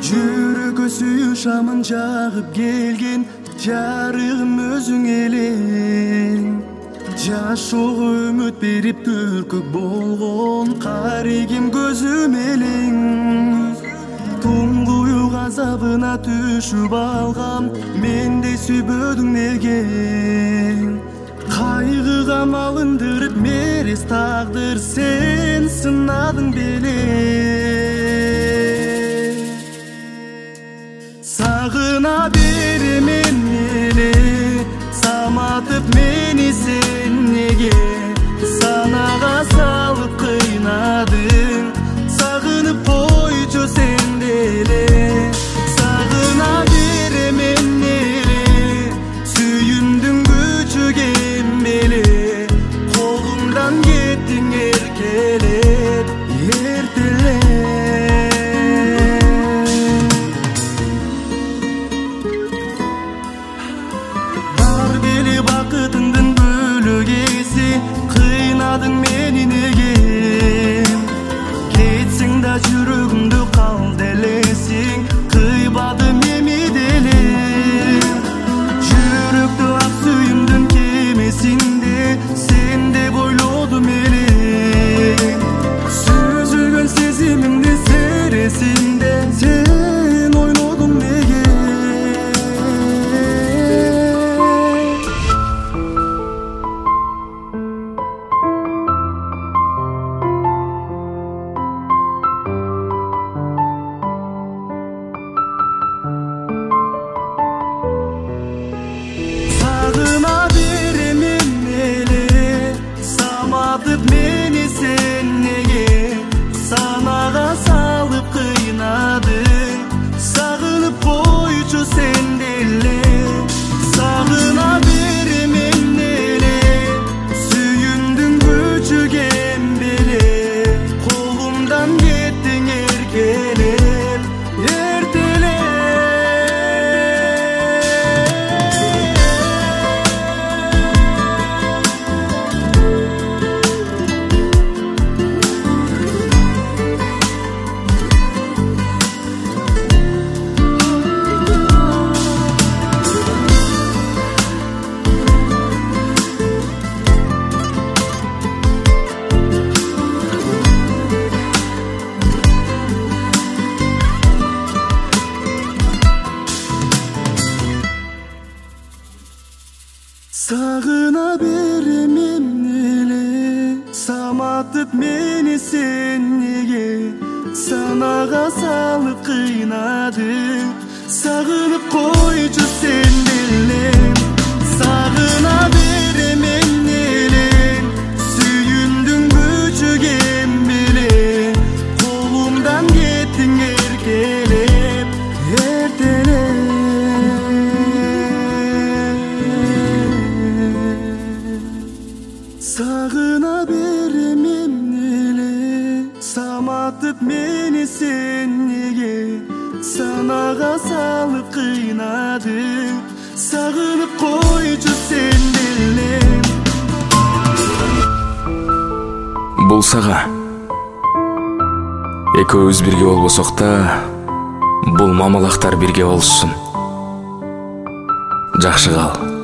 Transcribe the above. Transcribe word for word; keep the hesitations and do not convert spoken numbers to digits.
Жүрөгкө сүйүү шамын жагып келген жарыгым өзүң элең. Жашоого үмүт берип түркөк болгон каригим көзүм элең. Туңгуюк азабына түшүп алгам, мендей сүйбөдүң неге? Кайгыга малындырып мерез тагдыр, сен сынадың беле. Сагына беремен эле, саматып мени сен неге? Санага салып кыйнадың, сагынып койчу сен деле. Сагына беремен эле, сүйүндүң күчүгем беле. Колумдан кеттиң эркелеп, эртелеп. Бакытыңдын бөлөгеси, кыйнадың мени неге? Кетсең да жүрөгүмдү калды элесиң, кыйбадым эми деле. Жүрөктү ак сүйүмдүн кемесинде, сен деп ойлодум эле. Сүзүлгөн сезимимди сересинде, сен ойнодуң неге? Сагына беремен эле, саматып мени сен неге? Санага салып кыйнадың, сагынып койчу сен деле. Сагына беремен эле, сүйүндүң күчүгем беле. Колумдан кеттиң эркелеп, эртелеп. Сагына беремен эле, саматып мени сен неге? Санага салып кыйнадың, сагынып койчу сен деле. Сагына беремен эле, сүйүндүң күчүгем беле. Колумдан кеттиң эркелеп, эртелеп. Сагына беремен эле, саматып мени сен неге? Санага салып кыйнадың, сагынып койчу сен деле. Бул сага экөөбүз бирге болбосок да, бул мамалактар бирге болушсун. Жакшы кал.